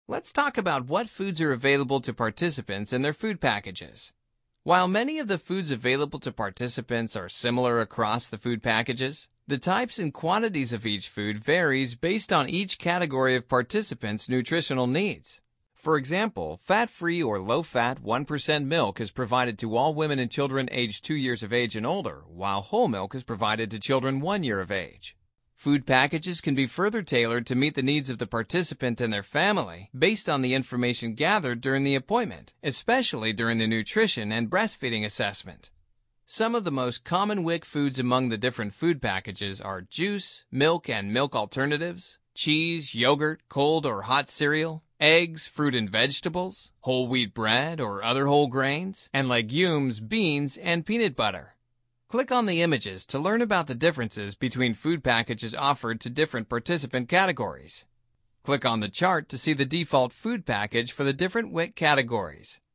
Let's talk about what foods are available to participants in their food packages. While many of the foods available to participants are similar across the food packages, the types and quantities of each food varies based on each category of participants' nutritional needs. For example, fat-free or low-fat 1% milk is provided to all women and children aged 2 years of age and older, while whole milk is provided to children 1 year of age. Food packages can be further tailored to meet the needs of the participant and their family based on the information gathered during the appointment, especially during the nutrition and breastfeeding assessment. Some of the most common WIC foods among the different food packages are juice, milk and milk alternatives, cheese, yogurt, cold or hot cereal, eggs, fruit and vegetables, whole wheat bread or other whole grains, and legumes, beans, and peanut butter. Click on the images to learn about the differences between food packages offered to different participant categories. Click on the chart to see the default food package for the different WIC categories.